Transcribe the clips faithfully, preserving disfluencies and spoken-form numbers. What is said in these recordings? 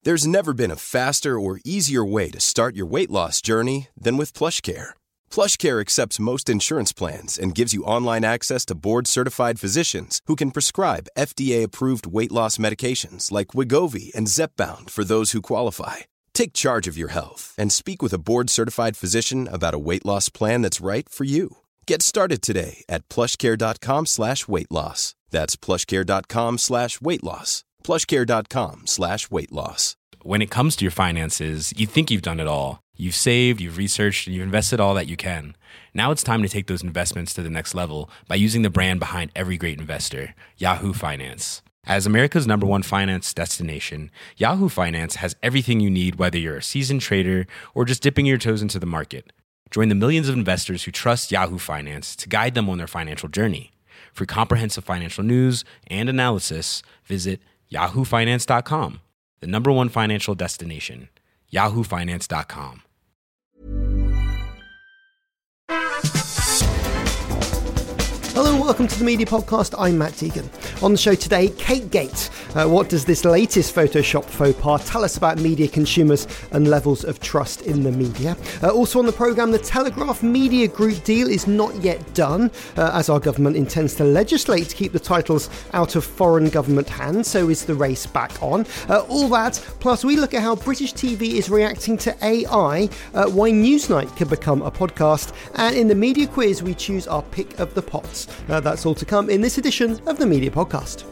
There's never been a faster or easier way to start your weight loss journey than with PlushCare. PlushCare accepts most insurance plans and gives you online access to board-certified physicians who can prescribe F D A-approved weight loss medications like Wegovy and Zepbound for those who qualify. Take charge of your health and speak with a board-certified physician about a weight loss plan that's right for you. Get started today at plushcare.com slash weight loss. That's plushcare.com slash weight loss. plushcare.com slash weight loss. When it comes to your finances, you think you've done it all. You've saved, you've researched, and you've invested all that you can. Now it's time to take those investments to the next level by using the brand behind every great investor, Yahoo Finance. As America's number one finance destination, Yahoo Finance has everything you need, whether you're a seasoned trader or just dipping your toes into the market. Join the millions of investors who trust Yahoo Finance to guide them on their financial journey. For comprehensive financial news and analysis, visit yahoo finance dot com, the number one financial destination, yahoo finance dot com. Hello and welcome to the Media Podcast. I'm Matt Deegan. On the show today, Kategate. Uh, what does this latest Photoshop faux pas tell us about media consumers and levels of trust in the media? Uh, also on the programme, the Telegraph Media Group deal is not yet done, uh, as our government intends to legislate to keep the titles out of foreign government hands. So is the race back on? Uh, all that, plus we look at how British T V is reacting to A I, uh, why Newsnight could become a podcast, and in the media quiz we choose our pick of the pots. Uh, that's all to come in this edition of the Media Podcast.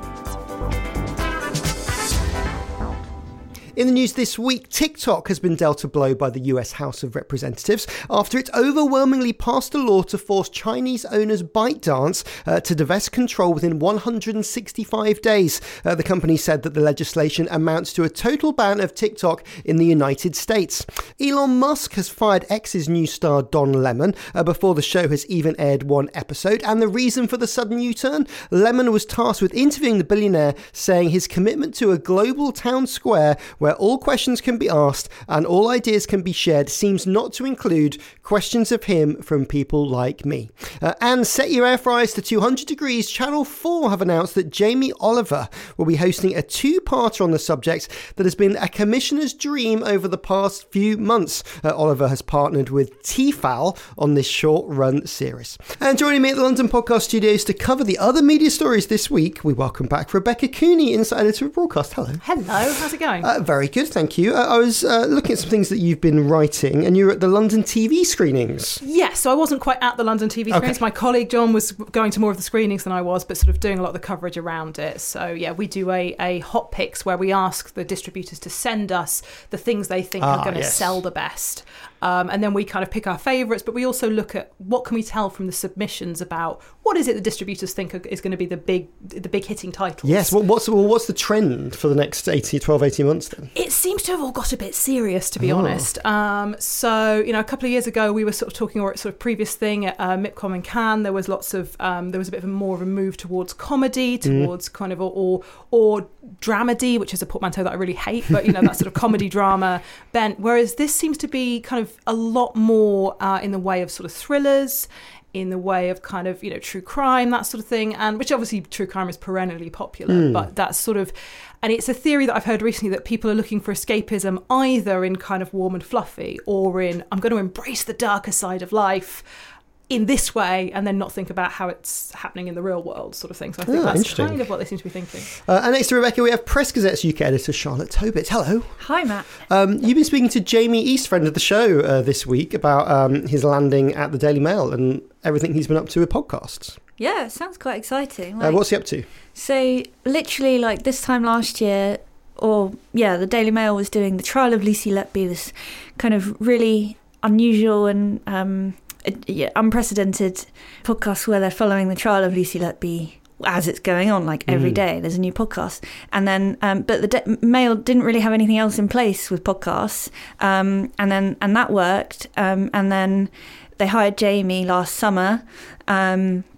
In the news this week, TikTok has been dealt a blow by the U S House of Representatives after it overwhelmingly passed a law to force Chinese owners ByteDance uh, to divest control within one hundred sixty-five days. Uh, the company said that the legislation amounts to a total ban of TikTok in the United States. Elon Musk has fired X's new star Don Lemon uh, before the show has even aired one episode. And the reason for the sudden U-turn? Lemon was tasked with interviewing the billionaire, saying his commitment to a global town square where all questions can be asked and all ideas can be shared seems not to include questions of him from people like me. Uh, and set your air fryers to two hundred degrees. Channel four have announced that Jamie Oliver will be hosting a two-parter on the subject that has been a commissioner's dream over the past few months. Uh, Oliver has partnered with Tefal on this short-run series. And joining me at the London Podcast Studios to cover the other media stories this week, we welcome back Rebecca Cooney, Insight Editor of Broadcast. Hello. Hello, how's it going? Uh, very good, thank you. Uh, I was uh, looking at some things that you've been writing, and you were at the London T V screenings. Yes, so I wasn't quite at the London T V screenings. Okay. My colleague John was going to more of the screenings than I was, but sort of doing a lot of the coverage around it. So yeah, we do a, a hot picks where we ask the distributors to send us the things they think ah, are going to yes. sell the best. Um, and then we kind of pick our favourites, but we also look at what can we tell from the submissions about what is it the distributors think is going to be the big the big hitting titles. Yes, well, what's, well, what's the trend for the next eighteen, twelve, eighteen months then? It seems to have all got a bit serious, to be oh. honest. Um, so, you know, a couple of years ago, we were sort of talking, or at sort of previous thing at uh, MIPCOM in Cannes, there was lots of, um, there was a bit of a more of a move towards comedy, towards mm. kind of, or, or, or dramedy, which is a portmanteau that I really hate, but, you know, that sort of comedy drama bent. Whereas this seems to be kind of a lot more uh, in the way of sort of thrillers, in the way of kind of, you know, true crime, that sort of thing, and which obviously true crime is perennially popular, mm. but that's sort of, and it's a theory that I've heard recently that people are looking for escapism either in kind of warm and fluffy or in, I'm going to embrace the darker side of life in this way and then not think about how it's happening in the real world, sort of thing. So I think oh, that's kind of what they seem to be thinking. Uh, and next to Rebecca, we have Press Gazette's U K editor, Charlotte Tobit. Hello. Hi, Matt. Um, you've been speaking to Jamie East, friend of the show, uh, this week about um, his landing at the Daily Mail and everything he's been up to with podcasts. Yeah, it sounds quite exciting. Like, uh, what's he up to? So literally like this time last year, or yeah, the Daily Mail was doing the trial of Lucy Letby, this kind of really unusual and um, yeah, unprecedented podcast where they're following the trial of Lucy Letby as it's going on, like every mm. day there's a new podcast. And then um, but the De- Mail didn't really have anything else in place with podcasts, um, and then and that worked, um, and then they hired Jamie last summer, um,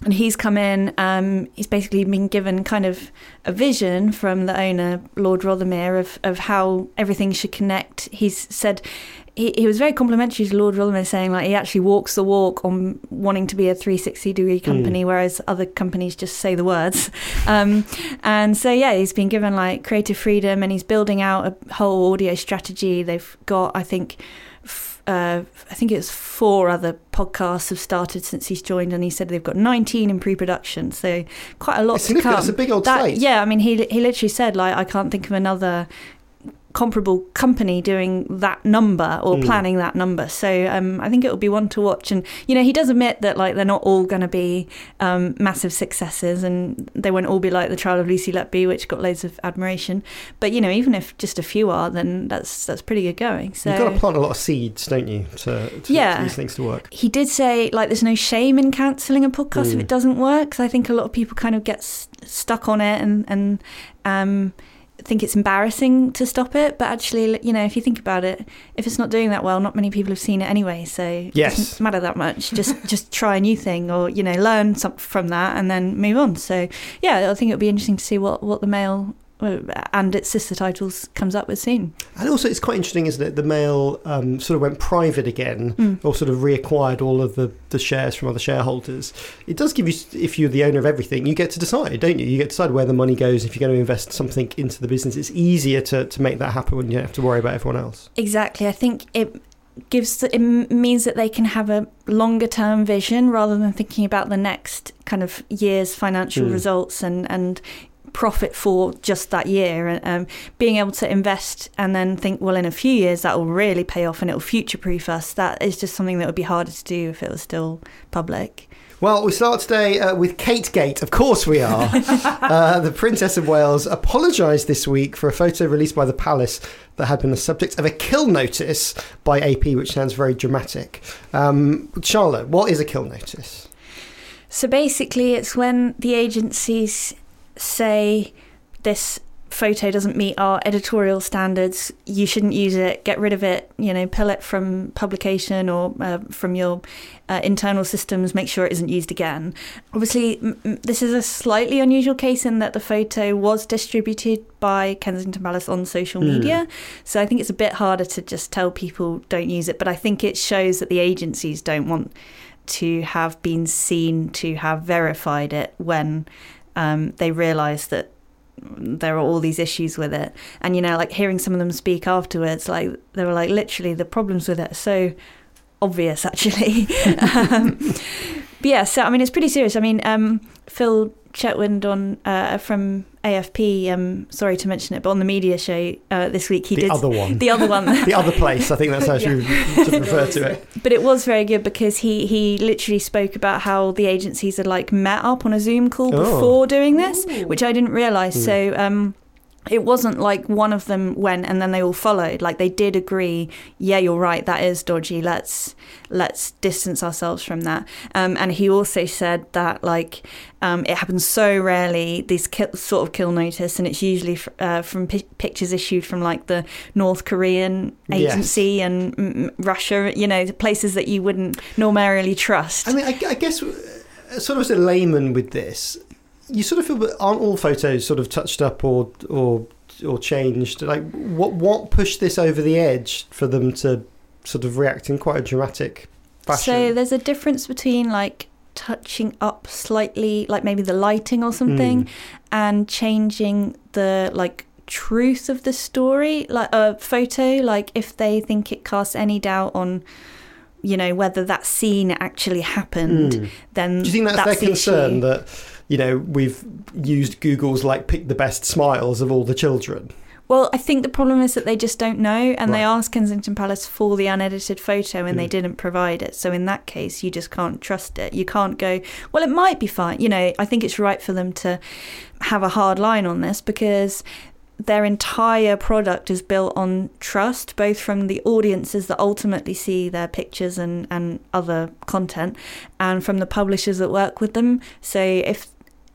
And he's come in, um, he's basically been given kind of a vision from the owner, Lord Rothermere, of, of how everything should connect. He's said, he, he was very complimentary to Lord Rothermere, saying like he actually walks the walk on wanting to be a three sixty degree company, mm. whereas other companies just say the words. Um, and so, yeah, he's been given like creative freedom, and he's building out a whole audio strategy. They've got, I think, Uh, I think it's four other podcasts have started since he's joined, and he said they've got nineteen in pre-production, so quite a lot to come. That's a big old that, slate. Yeah, I mean, he he literally said like I can't think of another comparable company doing that number or mm. planning that number. So um, I think it will be one to watch. And you know, he does admit that like they're not all going to be um, massive successes, and they won't all be like The Trial of Lucy Letby, which got loads of admiration. But you know, even if just a few are, then that's that's pretty good going. So you've got to plant a lot of seeds, don't you, to, to yeah. for these things to work. He did say like there's no shame in cancelling a podcast mm. if it doesn't work, because I think a lot of people kind of get s- stuck on it and and um think it's embarrassing to stop it, but actually, you know, if you think about it, if it's not doing that well, not many people have seen it anyway, so yes. it doesn't matter that much. Just just try a new thing, or you know, learn something from that and then move on. So yeah, I think it'll be interesting to see what what the Mail and its sister titles comes up with soon. And also it's quite interesting, isn't it, the Mail um, sort of went private again, mm. or sort of reacquired all of the, the shares from other shareholders. It does give you, if you're the owner of everything, you get to decide, don't you? You get to decide where the money goes. If you're going to invest something into the business, it's easier to, to make that happen when you don't have to worry about everyone else. Exactly. I think it gives it means that they can have a longer term vision rather than thinking about the next kind of year's financial mm. results and and profit for just that year, and um, being able to invest and then think, well, in a few years that will really pay off and it will future proof us. That is just something that would be harder to do if it was still public. Well, we start today uh, with Kate Gate. Of course we are. uh, the Princess of Wales apologised this week for a photo released by the palace that had been the subject of a kill notice by A P, which sounds very dramatic. Um, Charlotte, what is a kill notice? So basically it's when the agencies say this photo doesn't meet our editorial standards, you shouldn't use it, get rid of it, you know, pull it from publication or uh, from your uh, internal systems, make sure it isn't used again. Obviously, m- this is a slightly unusual case in that the photo was distributed by Kensington Palace on social mm. media, so I think it's a bit harder to just tell people don't use it, but I think it shows that the agencies don't want to have been seen to have verified it when um, they realise that there are all these issues with it. And, you know, like hearing some of them speak afterwards, like they were like, literally the problems with it are so obvious, actually. um, but yeah, so I mean, it's pretty serious. I mean, um, Phil Chetwynd on uh, from A F P, um, sorry to mention it, but on the media show uh, this week, he the did other one, the other one, the other place. I think that's how yeah. you should refer to it. But it was very good because he he literally spoke about how the agencies had like met up on a Zoom call oh. before doing this, Ooh. which I didn't realise. Mm. So. Um, It wasn't like one of them went and then they all followed. Like they did agree, yeah, you're right, that is dodgy. Let's let's distance ourselves from that. Um, and he also said that like um, it happens so rarely, this kill, sort of kill notice, and it's usually f- uh, from p- pictures issued from like the North Korean agency yes. and mm, Russia, you know, places that you wouldn't normally trust. I mean, I, I guess sort of as a layman with this, you sort of feel that aren't all photos sort of touched up or or or changed? Like, what what pushed this over the edge for them to sort of react in quite a dramatic fashion? So there's a difference between like touching up slightly, like maybe the lighting or something, mm. and changing the like truth of the story, like a photo. Like if they think it casts any doubt on, you know, whether that scene actually happened, mm. then do you think that's, that's their the concern issue. that, you know, we've used Google's like pick the best smiles of all the children? Well, I think the problem is that they just don't know, and right. they asked Kensington Palace for the unedited photo and mm. they didn't provide it. So in that case, you just can't trust it. You can't go, well, it might be fine. You know, I think it's right for them to have a hard line on this because their entire product is built on trust, both from the audiences that ultimately see their pictures and, and other content, and from the publishers that work with them. So if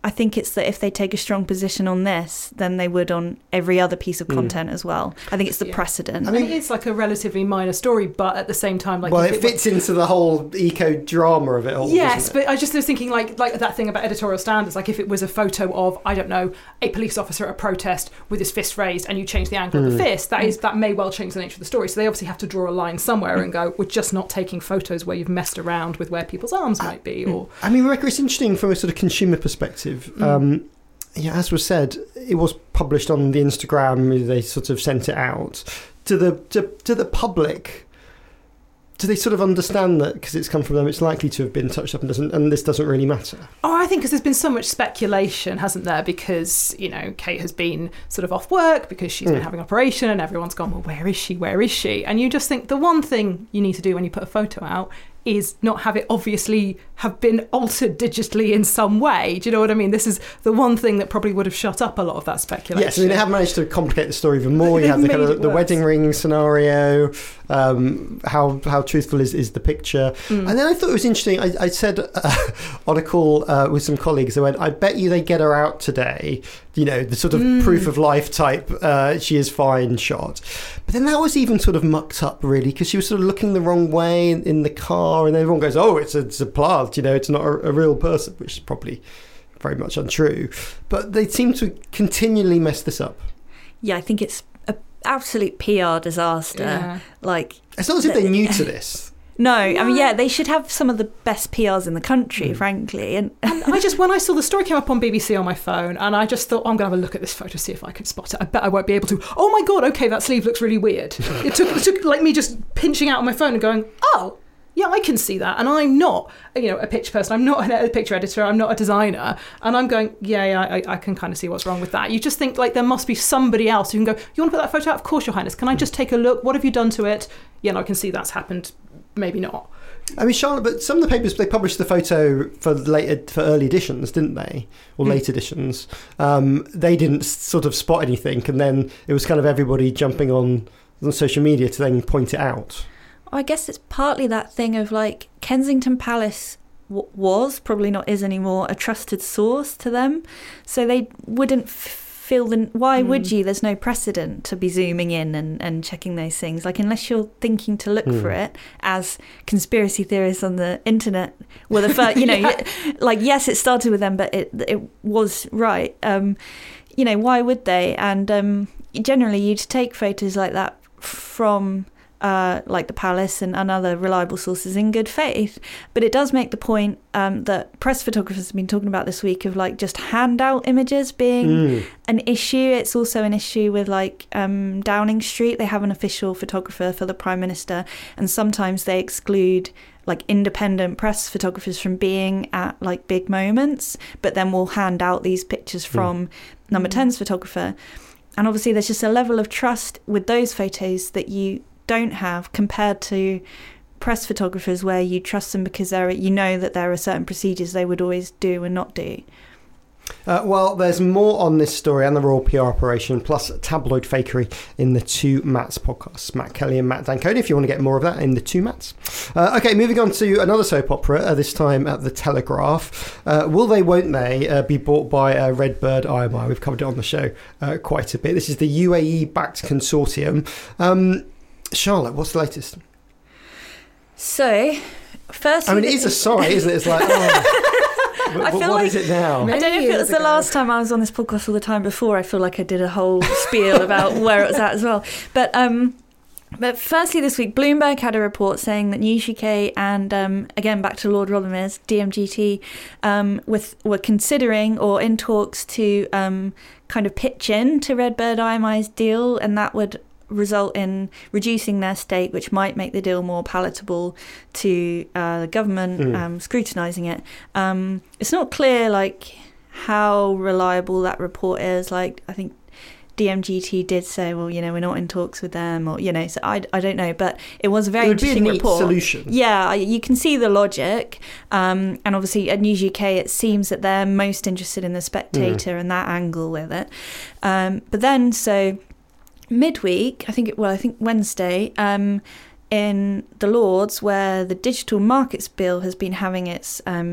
I think it's that if they take a strong position on this, then they would on every other piece of content mm. as well. I think it's the yeah. precedent. I mean, it's like a relatively minor story, but at the same time, like well, it, it fits was... into the whole eco drama of it all. Yes, it? but I just was thinking like like that thing about editorial standards. Like if it was a photo of I don't know a police officer at a protest with his fist raised, and you change the angle mm. of the fist, that is that may well change the nature of the story. So they obviously have to draw a line somewhere mm. and go, we're just not taking photos where you've messed around with where people's arms might be. Or I mean, Rebecca, it's interesting from a sort of consumer perspective. Mm. Um, yeah, as was said, it was published on the Instagram. They sort of sent it out to the to, to the public. Do they sort of understand that because it's come from them, it's likely to have been touched up and doesn't, and this doesn't really matter? Oh, I think because there's been so much speculation, hasn't there? Because, you know, Kate has been sort of off work because she's mm. been having an operation, and everyone's gone, well, where is she? Where is she? And you just think the one thing you need to do when you put a photo out is not have it obviously have been altered digitally in some way. Do you know what I mean? This is the one thing that probably would have shut up a lot of that speculation. Yes, I mean, they have managed to complicate the story even more. You have the kind of the wedding ring scenario, um, how how truthful is, is the picture. Mm. And then I thought it was interesting, I, I said uh, on a call uh, with some colleagues, I went, I bet you they get her out today, you know, the sort of mm. proof of life type, uh, she is fine shot. But then that was even sort of mucked up, really, because she was sort of looking the wrong way in, in the car, and everyone goes, oh, it's a, it's a plant, you know, it's not a, a real person, which is probably very much untrue. But they seem to continually mess this up. Yeah, I think it's an absolute P R disaster. Yeah. Like, it's not as if they're new to this. No, I mean, yeah, they should have some of the best P Rs in the country, mm. frankly. And, and I just, when I saw the story came up on B B C on my phone, and I just thought, oh, I'm going to have a look at this photo, see if I can spot it. I bet I won't be able to. Oh my God, okay, that sleeve looks really weird. It took, it took like me just pinching out on my phone and going, oh, yeah, I can see that. And I'm not, you know, a picture person. I'm not a picture editor. I'm not a designer. And I'm going, yeah, yeah, I, I can kind of see what's wrong with that. You just think like there must be somebody else who can go, you want to put that photo out? Of course, Your Highness. Can I just take a look? What have you done to it? Yeah, no, I can see that's happened. Maybe not. I mean, Charlotte, but some of the papers, they published the photo for later, for early editions, didn't they? Or mm. late editions. Um, they didn't sort of spot anything, and then it was kind of everybody jumping on, on social media to then point it out. I guess it's partly that thing of like Kensington Palace w- was, probably not is anymore, a trusted source to them. So they wouldn't f- feel the... Why mm. would you? There's no precedent to be zooming in and, and checking those things. Like, unless you're thinking to look mm. for it, as conspiracy theorists on the internet were the first, you know, yeah. like, yes, it started with them, but it it was right. Um, you know, why would they? And um, generally, you'd take photos like that from... Uh, like the Palace and, and other reliable sources in good faith. But it does make the point um, that press photographers have been talking about this week of like just handout images being mm. an issue. It's also an issue with like um, Downing Street. They have an official photographer for the Prime Minister, and sometimes they exclude like independent press photographers from being at like big moments, but then we'll hand out these pictures from mm. Number ten's photographer. And obviously there's just a level of trust with those photos that you don't have compared to press photographers where you trust them because there are, you know that there are certain procedures they would always do and not do. Uh, well, there's more on this story and the Royal P R operation, plus tabloid fakery in the Two Matts podcasts. Matt Kelly and Matt D'Ancona, if you want to get more of that in the Two Matts. Uh, okay, moving on to another soap opera, uh, this time at the Telegraph. Uh, Will They, Won't They uh, be bought by uh, Redbird I M I? We've covered it on the show uh, quite a bit. This is the U A E-backed consortium. Um, Charlotte, what's the latest? So, first... I mean, it is a sigh, isn't it? It's like, oh, I feel what like, is it now? I don't know if it was the last time I was on this podcast or the time before. I feel like I did a whole spiel about where it was at as well. But um, but firstly this week, Bloomberg had a report saying that News U K and, um, again, back to Lord Rothermere, D M G T, um, with, were considering or in talks to um, kind of pitch in to Redbird I M I's deal, and that would result in reducing their stake, which might make the deal more palatable to uh, the government mm. um, scrutinising it. Um, it's not clear like how reliable that report is. Like, I think D M G T did say, well, you know, we're not in talks with them, or, you know, so I, I don't know, but it was a very it would interesting be a neat report. Solution. Yeah, you can see the logic. Um, and obviously at News U K, it seems that they're most interested in the Spectator mm. and that angle with it. Um, but then, so... midweek, I think, it, well, I think Wednesday, um, in the Lords, where the Digital Markets Bill has been having its um,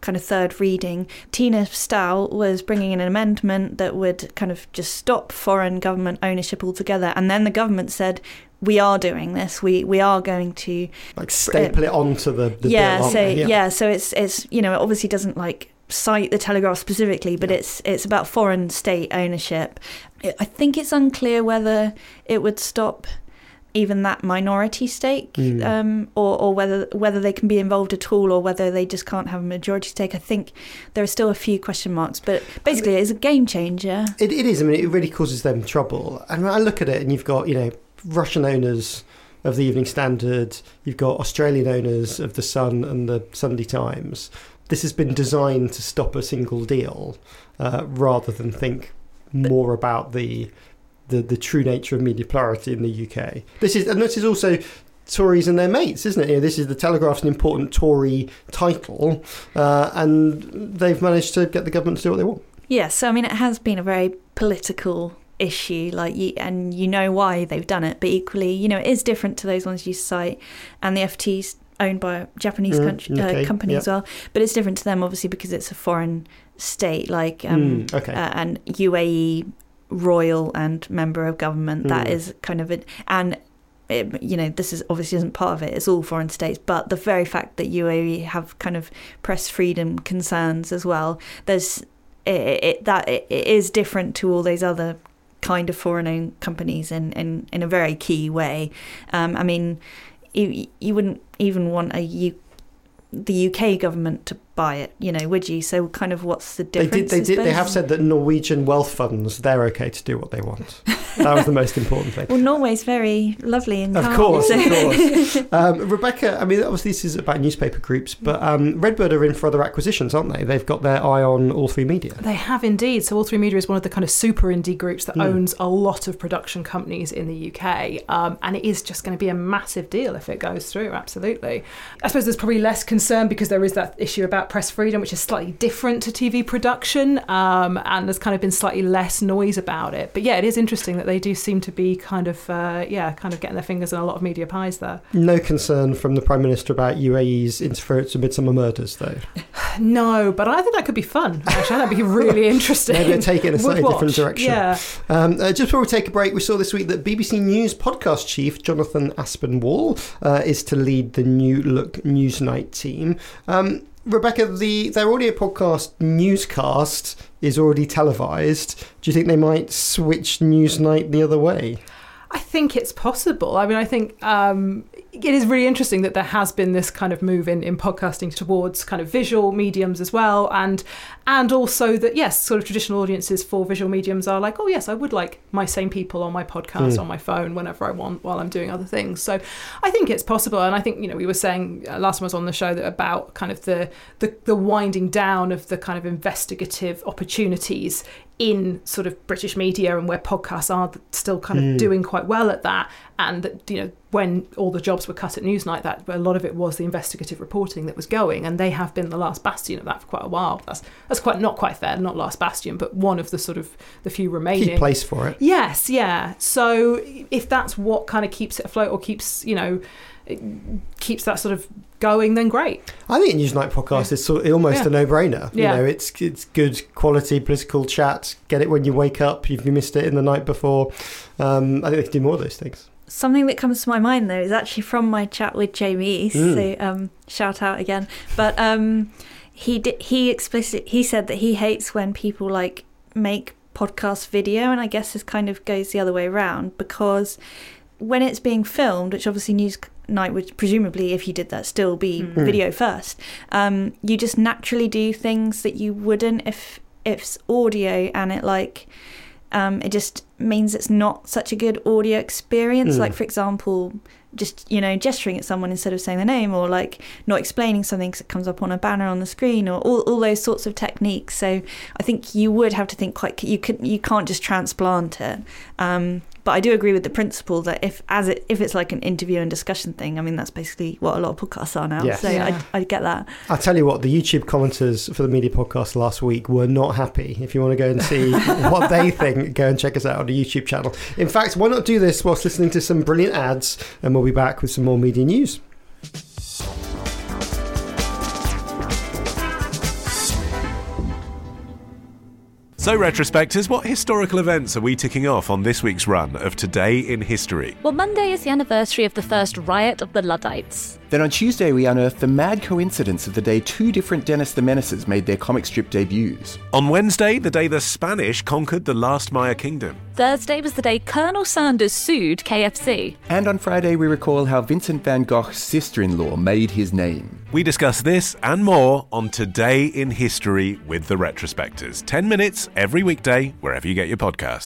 kind of third reading, Tina Stow was bringing in an amendment that would kind of just stop foreign government ownership altogether. And then the government said, we are doing this. We we are going to like staple it onto the, the yeah. bill, aren't So they? yeah. yeah. So it's it's you know, it obviously doesn't like cite the Telegraph specifically, but yeah. it's it's about foreign state ownership. I think it's unclear whether it would stop even that minority stake, mm. um, or, or whether whether they can be involved at all, or whether they just can't have a majority stake. I think there are still a few question marks, but basically I mean, it's a game changer. It, it is. I mean, it really causes them trouble. And when I look at it, and you've got, you know, Russian owners of the Evening Standard, you've got Australian owners of the Sun and the Sunday Times. This has been designed to stop a single deal, uh, rather than think more about the the the true nature of media plurality in the U K. This is, and this is also Tories and their mates, isn't it? You know, this is the Telegraph's an important Tory title, uh, and they've managed to get the government to do what they want. Yes, so I mean, it has been a very political issue, like, you, and you know why they've done it, but equally, you know, it is different to those ones you cite, and the F T's owned by a Japanese mm, country, okay, uh, company yep. as well, but it's different to them obviously because it's a foreign state, like um, mm, okay. uh, and U A E royal and member of government. Mm. That is kind of it, and it, you know, this is obviously isn't part of it. It's all foreign states, but the very fact that U A E have kind of press freedom concerns as well. There's it, it that it, it is different to all those other kind of foreign-owned companies in, in, in a very key way. Um, I mean, you, you wouldn't even want a U, the U K government to buy it, you know, would you? So kind of what's the difference? They did. They did. They have said that Norwegian wealth funds, they're okay to do what they want. That was the most important thing. Well, Norway's very lovely and of calm, course, so. of course. Um, Rebecca, I mean, obviously this is about newspaper groups, but um, Redbird are in for other acquisitions, aren't they? They've got their eye on All Three Media. They have indeed. So All Three Media is one of the kind of super indie groups that mm. owns a lot of production companies in the U K, um, and it is just going to be a massive deal if it goes through. Absolutely. I suppose there's probably less concern because there is that issue about press freedom, which is slightly different to T V production, um, and there's kind of been slightly less noise about it. But yeah, it is interesting that they do seem to be kind of, uh, yeah, kind of getting their fingers in a lot of media pies there. No concern from the Prime Minister about U A E's interference in Midsummer Murders, though? No, but I think that could be fun, actually. That'd be really interesting. Maybe they'll take it in a slightly watch. different direction. Yeah. Um, uh, just before we take a break, we saw this week that B B C News podcast chief Jonathan Aspinwall uh, is to lead the New Look Newsnight team. Um, Rebecca, the their audio podcast Newscast is already televised. Do you think they might switch Newsnight the other way? I think it's possible. I mean, I think um, it is really interesting that there has been this kind of move in, in podcasting towards kind of visual mediums as well. And and also that, yes, sort of traditional audiences for visual mediums are like, oh, yes, I would like my same people on my podcast, mm. on my phone, whenever I want, while I'm doing other things. So I think it's possible. And I think, you know, we were saying uh, last time I was on the show that about kind of the, the, the winding down of the kind of investigative opportunities in sort of British media, and where podcasts are still kind of mm. doing quite well at that. And that, you know, when all the jobs were cut at Newsnight, that a lot of it was the investigative reporting that was going, and they have been the last bastion of that for quite a while. That's that's quite not quite fair, not last bastion, but one of the sort of the few remaining. Key place for it. Yes, yeah. So if that's what kind of keeps it afloat, or keeps, you know, it keeps that sort of going, then great. I think a Newsnight podcast yeah. is sort of almost yeah. a no-brainer. Yeah. You know, it's it's good quality political chat. Get it when you wake up. If you missed it in the night before, um, I think they can do more of those things. Something that comes to my mind though is actually from my chat with Jamie East. Mm. So um, shout out again. But um, he did, he explicitly he said that he hates when people like make podcast video, and I guess this kind of goes the other way around, because when it's being filmed, which obviously Newsnight would presumably, if you did that, still be mm. video first, um, you just naturally do things that you wouldn't if, if it's audio, and it like um, it just means it's not such a good audio experience. Mm. Like, for example, just, you know, gesturing at someone instead of saying their name, or like not explaining something because it comes up on a banner on the screen, or all, all those sorts of techniques. So I think you would have to think quite, you could, you can't just transplant it. Um, But I do agree with the principle that if as it if it's like an interview and discussion thing, I mean, that's basically what a lot of podcasts are now. Yes. So yeah. I, I get that. I'll tell you what, the YouTube commenters for the media podcast last week were not happy. If you want to go and see what they think, go and check us out on the YouTube channel. In fact, why not do this whilst listening to some brilliant ads, and we'll be back with some more media news. So, retrospectors, what historical events are we ticking off on this week's run of Today in History? Well, Monday is the anniversary of the first riot of the Luddites. Then on Tuesday, we unearthed the mad coincidence of the day two different Dennis the Menacers made their comic strip debuts. On Wednesday, the day the Spanish conquered the last Maya kingdom. Thursday was the day Colonel Sanders sued K F C. And on Friday, we recall how Vincent van Gogh's sister-in-law made his name. We discuss this and more on Today in History with the Retrospectors. ten minutes every weekday, wherever you get your podcasts.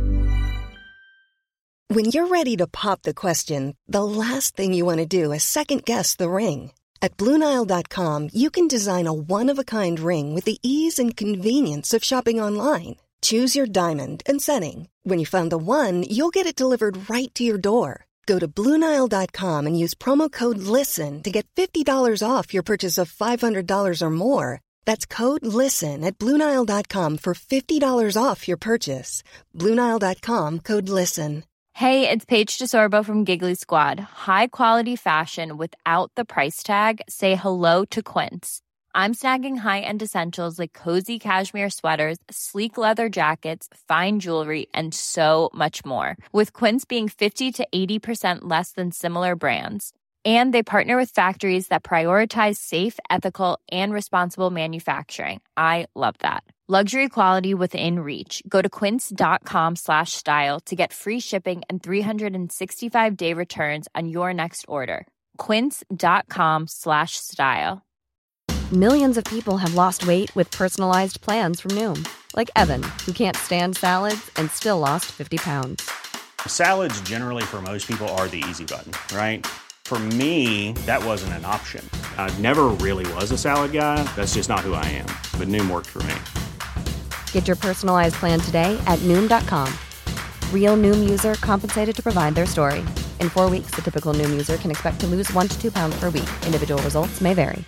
When you're ready to pop the question, the last thing you want to do is second-guess the ring. At Blue Nile dot com, you can design a one-of-a-kind ring with the ease and convenience of shopping online. Choose your diamond and setting. When you find the one, you'll get it delivered right to your door. Go to Blue Nile dot com and use promo code LISTEN to get fifty dollars off your purchase of five hundred dollars or more. That's code LISTEN at Blue Nile dot com for fifty dollars off your purchase. Blue Nile dot com, code LISTEN. Hey, it's Paige DeSorbo from Giggly Squad. High quality fashion without the price tag. Say hello to Quince. I'm snagging high-end essentials like cozy cashmere sweaters, sleek leather jackets, fine jewelry, and so much more. With Quince being fifty to eighty percent less than similar brands. And they partner with factories that prioritize safe, ethical, and responsible manufacturing. I love that. Luxury quality within reach. Go to quince.com slash style to get free shipping and three sixty-five day returns on your next order. Quince.com slash style. Millions of people have lost weight with personalized plans from Noom. Like Evan, who can't stand salads and still lost fifty pounds. Salads generally for most people are the easy button, right? For me, that wasn't an option. I never really was a salad guy. That's just not who I am. But Noom worked for me. Get your personalized plan today at Noom dot com. Real Noom user compensated to provide their story. In four weeks, the typical Noom user can expect to lose one to two pounds per week. Individual results may vary.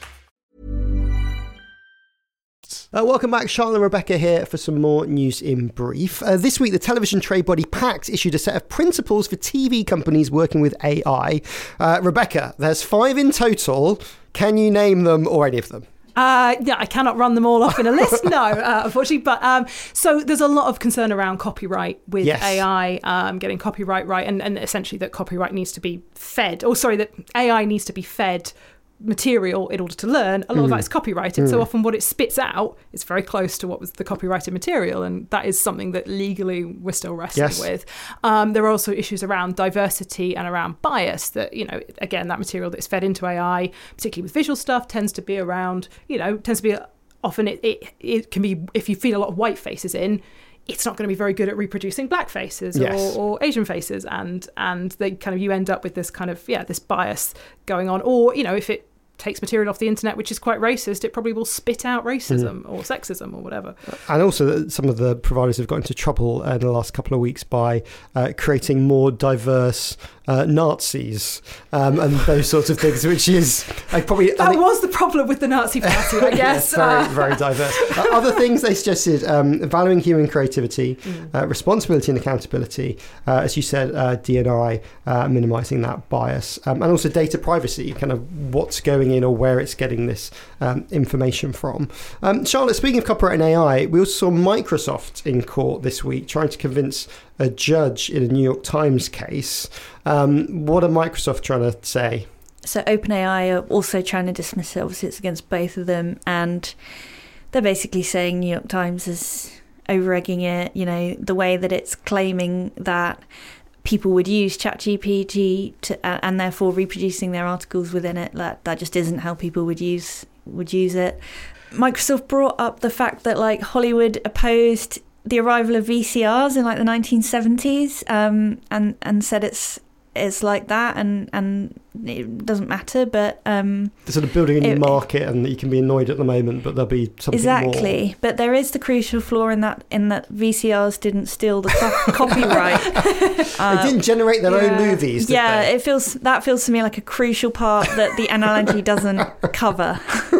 Uh, welcome back, Charlotte and Rebecca here for some more news in brief. Uh, this week, the television trade body PAX issued a set of principles for T V companies working with A I. Uh, Rebecca, there's five in total. Can you name them or any of them? Uh, yeah, I cannot run them all off in a list, no, uh, unfortunately. But um, so there's a lot of concern around copyright with yes. A I, um, getting copyright right, and, and essentially that copyright needs to be fed, or sorry, that A I needs to be fed material in order to learn. A lot mm. of that is copyrighted, mm. so often what it spits out is very close to what was the copyrighted material, and that is something that legally we're still wrestling yes. with. Um, there are also issues around diversity and around bias that, you know, again, that material that's fed into A I, particularly with visual stuff, tends to be around, you know, tends to be often it, it, it can be, if you feed a lot of white faces in, it's not going to be very good at reproducing black faces yes. or, or Asian faces, and and they kind of, you end up with this kind of, yeah, this bias going on. Or, you know, if it takes material off the internet which is quite racist, it probably will spit out racism mm. or sexism or whatever. And also some of the providers have got into trouble in the last couple of weeks by uh, creating more diverse uh, Nazis um, and those sorts of things, which is like probably that was the problem with the Nazi Party, I guess. yes, very, very diverse. uh, other things they suggested: um, valuing human creativity, mm. uh, responsibility and accountability, uh, as you said, uh, D and I, uh, minimising that bias, um, and also data privacy, kind of what's going in or where it's getting this um, information from. Um, Charlotte, speaking of copyright and A I, we also saw Microsoft in court this week trying to convince a judge in a New York Times case. Um, what are Microsoft trying to say? So OpenAI are also trying to dismiss it. Obviously, it's against both of them, and they're basically saying New York Times is over-egging it. You know, the way that it's claiming that people would use ChatGPT to, uh, and therefore reproducing their articles within it, that that just isn't how people would use would use it. Microsoft brought up the fact that like Hollywood opposed the arrival of V C Rs in like the nineteen seventies, um, and and said it's it's like that, and and it doesn't matter. But um, they're sort of building a new it, market, and you can be annoyed at the moment, but there'll be something exactly. more. But there is the crucial flaw in that in that V C Rs didn't steal the co- copyright. uh, they didn't generate their yeah. own movies. Did yeah, they? it feels that feels to me like a crucial part that the analogy doesn't cover.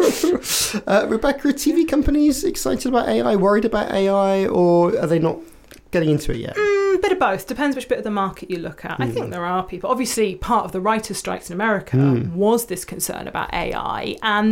uh, Rebecca, are T V companies excited about A I, worried about A I, or are they not getting into it yet? Mm, bit of both. Depends which bit of the market you look at. Mm. I think there are people. Obviously, part of the writers' strikes in America mm. was this concern about A I, and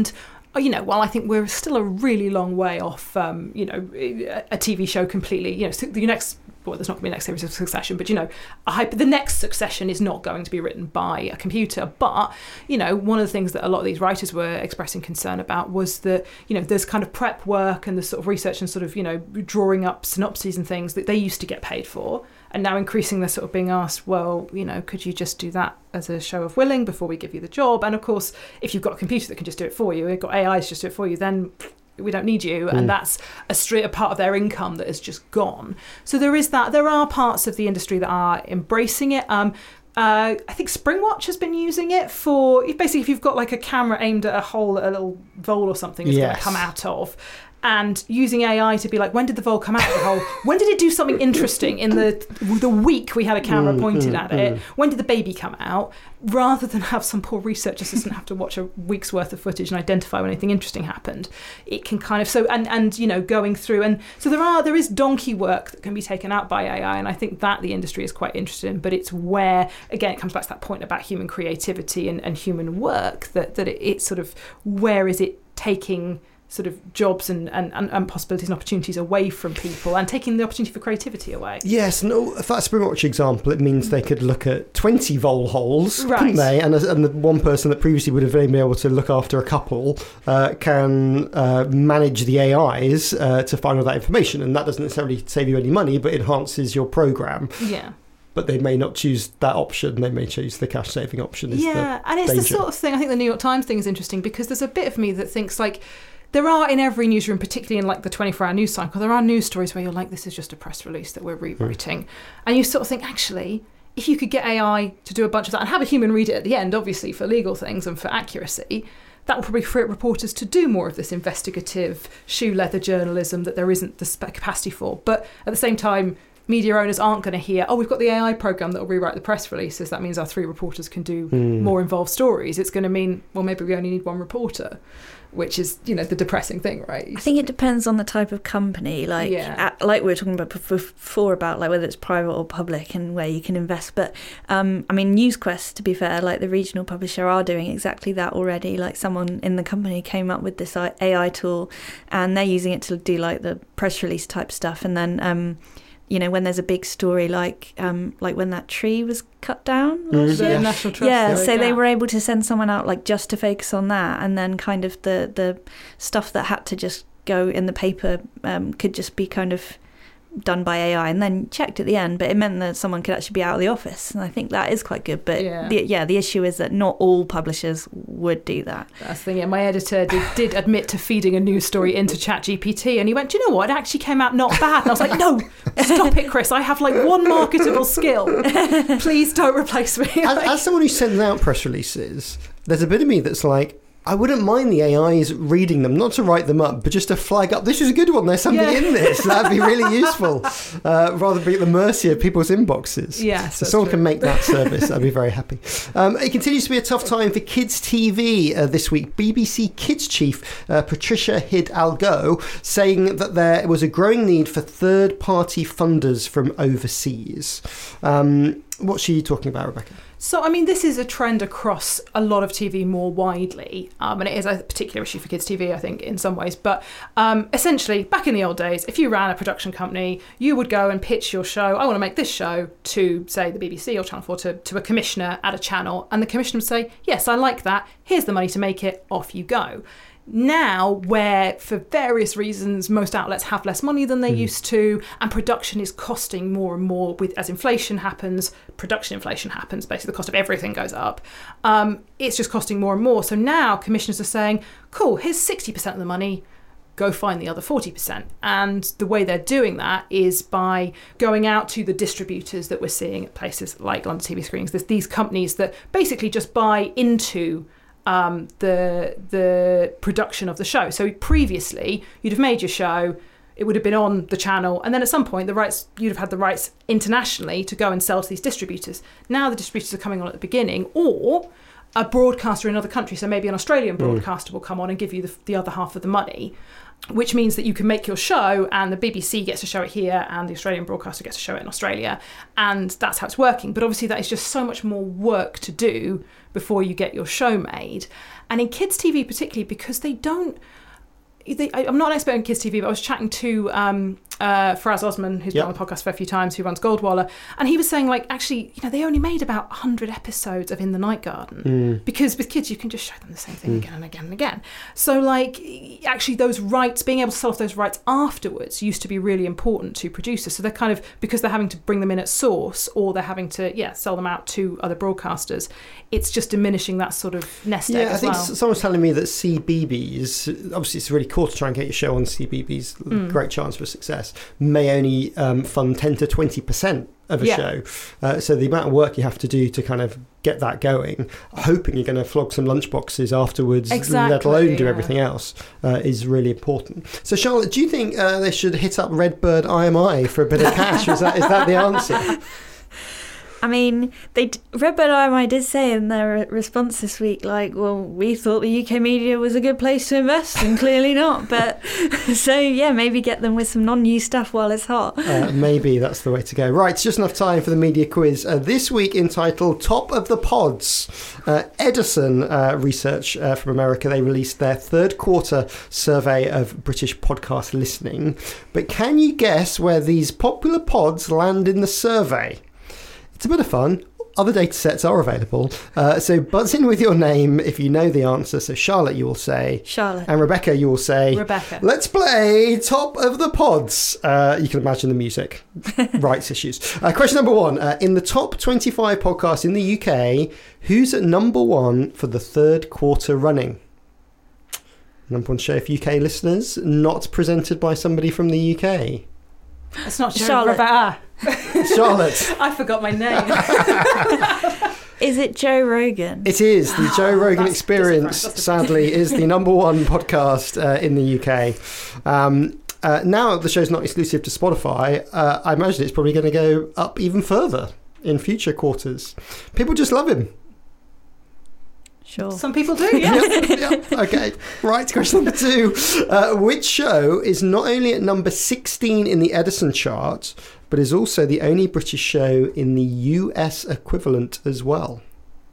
you know, while I think we're still a really long way off, um, you know, a T V show completely, you know, the next, well, there's not going to be a next series of Succession, but, you know, a hyper, the next Succession is not going to be written by a computer. But, you know, one of the things that a lot of these writers were expressing concern about was that, you know, there's kind of prep work and the sort of research and sort of, you know, drawing up synopses and things that they used to get paid for. And now increasingly they're sort of being asked, well, you know, could you just do that as a show of willing before we give you the job? And of course, if you've got a computer that can just do it for you, you've got A Is just do it for you, then we don't need you. Mm. And that's a straight a part of their income that has just gone. So there is that. There are parts of the industry that are embracing it. Um, uh, I think Springwatch has been using it for, basically if you've got like a camera aimed at a hole that a little vole or something is yes. going to come out of. And using A I to be like, when did the vole come out of the hole? When did it do something interesting in the the week we had a camera pointed mm, mm, at it? Mm. When did the baby come out? Rather than have some poor research assistant have to watch a week's worth of footage and identify when anything interesting happened, it can kind of so and and you know going through and so there are there is donkey work that can be taken out by A I, and I think that the industry is quite interested in. But it's where again it comes back to that point about human creativity and, and human work that that it, it's sort of where is it taking sort of jobs and, and, and possibilities and opportunities away from people and taking the opportunity for creativity away. Yes, and for that Springwatch example, it means they could look at twenty vole holes, right. couldn't they? And, and the one person that previously would have been able to look after a couple uh, can uh, manage the A Is uh, to find all that information. And that doesn't necessarily save you any money, but enhances your programme. Yeah. But they may not choose that option. They may choose the cash saving option. Is yeah, and it's danger. The sort of thing, I think the New York Times thing is interesting because there's a bit of me that thinks like, there are in every newsroom, particularly in like the twenty-four hour news cycle, there are news stories where you're like, this is just a press release that we're rewriting. Mm. And you sort of think, actually, if you could get A I to do a bunch of that and have a human read it at the end, obviously for legal things and for accuracy, that will probably free up reporters to do more of this investigative shoe leather journalism that there isn't the capacity for. But at the same time, media owners aren't going to hear, oh, we've got the A I program that will rewrite the press releases. That means our three reporters can do mm. more involved stories. It's going to mean, well, maybe we only need one reporter, which is, you know, the depressing thing, right? I think it depends on the type of company. Like, yeah. at, like we were talking about before about like whether it's private or public and where you can invest. But um, I mean, NewsQuest, to be fair, like the regional publisher are doing exactly that already. Like someone in the company came up with this A I tool, and they're using it to do like the press release type stuff, and then. Um, You know, when there's a big story like um, like when that tree was cut down. Mm-hmm. The yeah. National Trust. Yeah, so yeah. they were able to send someone out like just to focus on that, and then kind of the, the stuff that had to just go in the paper um, could just be kind of done by A I and then checked at the end. But it meant that someone could actually be out of the office, and I think that is quite good. But yeah, the, yeah, the issue is that not all publishers would do that. That's the thing. Yeah, my editor did, did admit to feeding a news story into ChatGPT, and he went, do you know what? It actually came out not bad. And I was like, no, stop it, Chris. I have like one marketable skill. Please don't replace me. As, as someone who sends out press releases, there's a bit of me that's like, I wouldn't mind the A Is reading them, not to write them up, but just to flag up, this is a good one, there's something yeah. in this. That'd be really useful, uh, rather than be at the mercy of people's inboxes. Yes, so someone true. can make that service, I'd be very happy. Um, it continues to be a tough time for kids T V uh, this week. B B C Kids chief uh, Patricia Hid-Algo saying that there was a growing need for third-party funders from overseas. Um, what's she talking about, Rebecca? So, I mean, this is a trend across a lot of T V more widely, um, and it is a particular issue for kids T V, I think, in some ways. But um, essentially, back in the old days, if you ran a production company, you would go and pitch your show, I want to make this show to, say, the B B C or Channel four, to, to a commissioner at a channel, and the commissioner would say, yes, I like that, here's the money to make it, off you go. Now, where for various reasons most outlets have less money than they mm. used to, and production is costing more and more, with as inflation happens, production inflation happens, basically the cost of everything goes up, um, it's just costing more and more. So now commissioners are saying, cool, here's sixty percent of the money, go find the other forty percent. And the way they're doing that is by going out to the distributors that we're seeing at places like London T V Screenings. There's these companies that basically just buy into Um, the the production of the show. So previously, you'd have made your show, it would have been on the channel, and then at some point, the rights you'd have had the rights internationally to go and sell to these distributors. Now the distributors are coming on at the beginning, or a broadcaster in another country, so maybe an Australian broadcaster mm. will come on and give you the, the other half of the money, which means that you can make your show and the B B C gets to show it here and the Australian broadcaster gets to show it in Australia, and that's how it's working. But obviously that is just so much more work to do before you get your show made. And in kids T V particularly, because they don't They, I, I'm not an expert in kids T V, but I was chatting to um, uh, Faraz Osman, who's yep. been on the podcast for a few times, who runs Goldwalla, and he was saying, like, actually, you know, they only made about one hundred episodes of In the Night Garden mm. because with kids you can just show them the same thing mm. again and again and again. So, like, actually, those rights, being able to sell off those rights afterwards, used to be really important to producers. So they're kind of, because they're having to bring them in at source, or they're having to, yeah, sell them out to other broadcasters, it's just diminishing that sort of nest egg yeah, as I think well. someone was telling me that C B B S, obviously it's really cool to try and get your show on C B B S, mm. great chance for success, may only um, fund ten to twenty percent of a yeah. show. Uh, so the amount of work you have to do to kind of get that going, hoping you're going to flog some lunchboxes afterwards, exactly, let alone do yeah. everything else, uh, is really important. So Charlotte, do you think uh, they should hit up Redbird I M I for a bit of cash? is that is that the answer? I mean, they Redbird I M I did say in their response this week, like, well, we thought the U K media was a good place to invest, and clearly not. But so, yeah, maybe get them with some non-new stuff while it's hot. Uh, maybe that's the way to go. Right, it's just enough time for the media quiz. Uh, this week entitled Top of the Pods. Uh, Edison uh, Research uh, from America, they released their third quarter survey of British podcast listening. But can you guess where these popular pods land in the survey? It's a bit of fun. Other data sets are available. Uh, so buzz in with your name if you know the answer. So Charlotte, you will say... Charlotte. And Rebecca, you will say... Rebecca. Let's play Top of the Pods. Uh, you can imagine the music. Rights issues. Uh, question number one. Uh, in the top twenty-five podcasts in the U K, who's at number one for the third quarter running? Number one show for U K listeners, not presented by somebody from the U K. It's not Joe Charlotte. Rebecca. Charlotte. I forgot my name. Is it Joe Rogan? It is. The Joe Rogan That's Experience, sadly, is the number one podcast uh, in the U K. Um, uh, now the show's not exclusive to Spotify. Uh, I imagine it's probably going to go up even further in future quarters. People just love him. Sure. Some people do, yes. yep, yep. Okay, right, question number two. Uh, which show is not only at number sixteen in the Edison chart, but is also the only British show in the U S equivalent as well?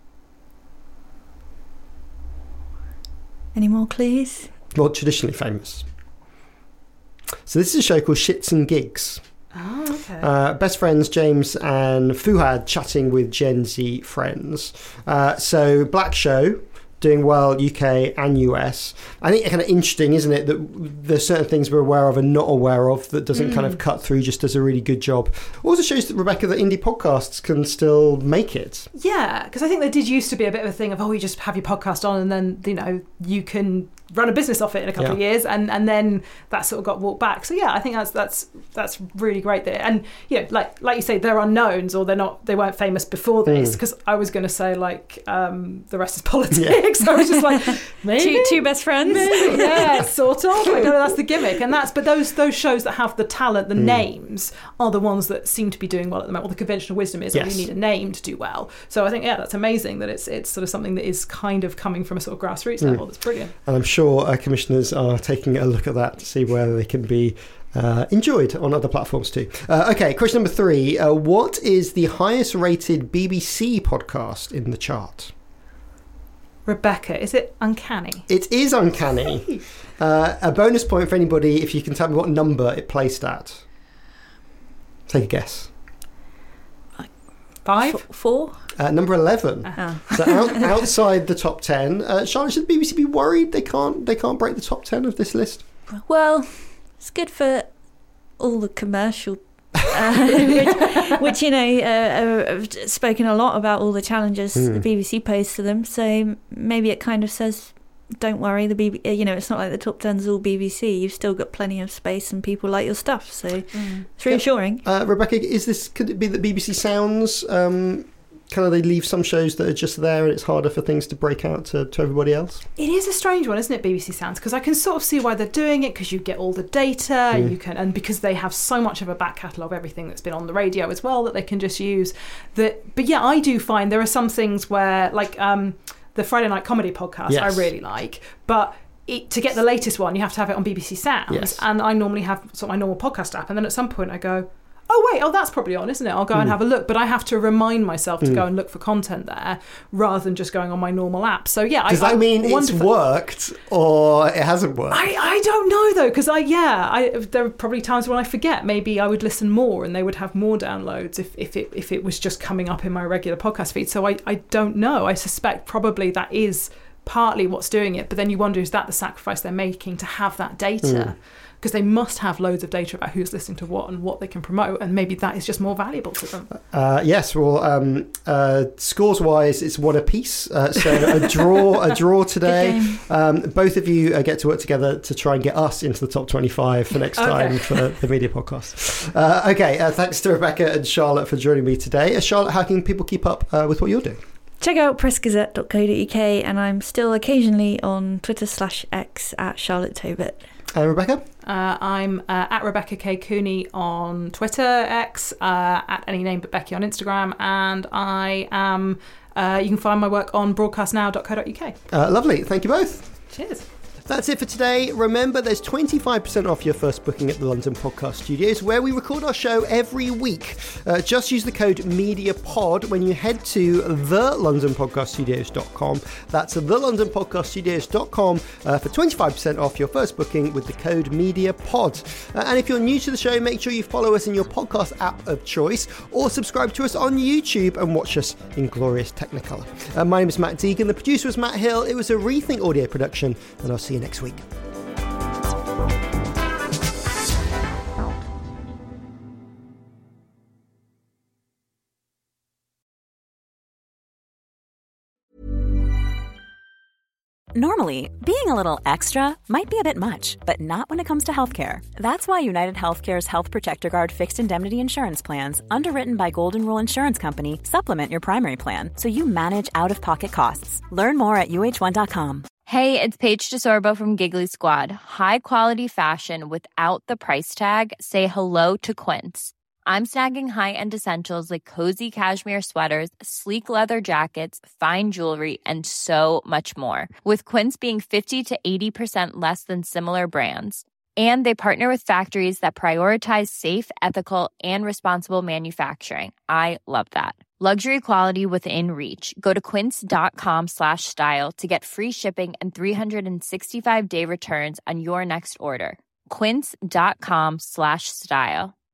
Any more clues? Well, traditionally famous. So this is a show called Shits and Gigs. Oh, okay. Uh, best friends James and Fuhad chatting with Gen Z friends. Uh, so Black show, doing well U K and U S. I think it's kind of interesting, isn't it, that there's certain things we're aware of and not aware of that doesn't mm. kind of cut through, just does a really good job. Also shows that, Rebecca, that indie podcasts can still make it. Yeah, because I think there did used to be a bit of a thing of, oh, you just have your podcast on and then, you know, you can run a business off it in a couple yeah. of years, and, and then that sort of got walked back. So yeah, I think that's that's that's really great there. And you know, like like you say, they're unknowns, or they're not they weren't famous before this. Because mm. I was going to say like um, the rest is politics. Yeah. I was just like maybe two, two best friends. Maybe, yeah, sort of. Like, no, that's the gimmick, and that's but those those shows that have the talent, the mm. names are the ones that seem to be doing well at the moment. Well, the conventional wisdom is yes. that you need a name to do well. So I think yeah, that's amazing that it's it's sort of something that is kind of coming from a sort of grassroots mm. level. That's brilliant. And I'm sure Sure, uh, commissioners are taking a look at that to see whether they can be uh, enjoyed on other platforms too. Uh, okay, question number three. Uh, what is the highest rated B B C podcast in the chart? Rebecca, is it Uncanny? It is Uncanny. uh, a bonus point for anybody if you can tell me what number it placed at. Take a guess. Five? F- four? Uh, number eleven. Uh-huh. So out, outside the top ten. Uh, Charlotte, should the B B C be worried they can't they can't break the top ten of this list? Well, it's good for all the commercial, uh, which, which you know, uh, have spoken a lot about all the challenges mm. the B B C posed to them. So maybe it kind of says, don't worry, the B B C, you know, it's not like the top ten's all B B C. You've still got plenty of space and people like your stuff. So mm. it's reassuring. Uh, Rebecca, is this could it be that B B C Sounds? Um, kind of they leave some shows that are just there and it's harder for things to break out to, to everybody else? It is a strange one, isn't it, B B C Sounds? Because I can sort of see why they're doing it, because you get all the data, mm. you can, and because they have so much of a back catalogue, everything that's been on the radio as well, that they can just use. That, but yeah, I do find there are some things where, like, um, the Friday Night Comedy podcast Yes. I really like, but it, to get the latest one, you have to have it on B B C Sounds. Yes. And I normally have sort of my normal podcast app, and then at some point I go, oh wait, oh that's probably on, isn't it? I'll go mm. and have a look. But I have to remind myself to mm. go and look for content there rather than just going on my normal app. So yeah, does I, that I mean it's for... worked or it hasn't worked? I, I don't know though, because I yeah, I there are probably times when I forget. Maybe I would listen more and they would have more downloads if, if it if it was just coming up in my regular podcast feed. So I, I don't know. I suspect probably that is partly what's doing it. But then you wonder, is that the sacrifice they're making to have that data? Mm. Because they must have loads of data about who's listening to what and what they can promote, and maybe that is just more valuable to them. Uh, yes, well, um, uh, scores-wise, it's one apiece. Uh, so a draw, a draw today. Um, both of you uh, get to work together to try and get us into the top twenty-five for next time okay. for the media podcast. Uh, okay, uh, thanks to Rebecca and Charlotte for joining me today. Uh, Charlotte, how can people keep up uh, with what you're doing? Check out press gazette dot co dot uk, and I'm still occasionally on Twitter slash X at Charlotte Tobit. Uh, Rebecca? Uh, I'm uh, at Rebecca K. Cooney on Twitter, X, uh, at any name but Becky on Instagram, and I am, uh, you can find my work on broadcast now dot co dot uk. Uh, lovely. Thank you both. Cheers. That's it for today. Remember, there's twenty-five percent off your first booking at the London Podcast Studios, where we record our show every week. Uh, just use the code MEDIAPOD when you head to the london podcast studios dot com. That's the london podcast studios dot com uh, for twenty-five percent off your first booking with the code MEDIAPOD. Uh, and if you're new to the show, make sure you follow us in your podcast app of choice, or subscribe to us on YouTube and watch us in glorious Technicolor. Uh, my name is Matt Deegan. The producer was Matt Hill. It was a Rethink Audio production, and I'll see you next week. Normally, being a little extra might be a bit much, but not when it comes to healthcare. That's why United Healthcare's Health Protector Guard fixed indemnity insurance plans, underwritten by Golden Rule Insurance Company, supplement your primary plan so you manage out-of-pocket costs. Learn more at U H one dot com. Hey, it's Paige DeSorbo from Giggly Squad. High quality fashion without the price tag. Say hello to Quince. I'm snagging high-end essentials like cozy cashmere sweaters, sleek leather jackets, fine jewelry, and so much more. With Quince being fifty to eighty percent less than similar brands. And they partner with factories that prioritize safe, ethical, and responsible manufacturing. I love that. Luxury quality within reach. Go to quince.com slash style to get free shipping and three sixty-five day returns on your next order. Quince.com slash style.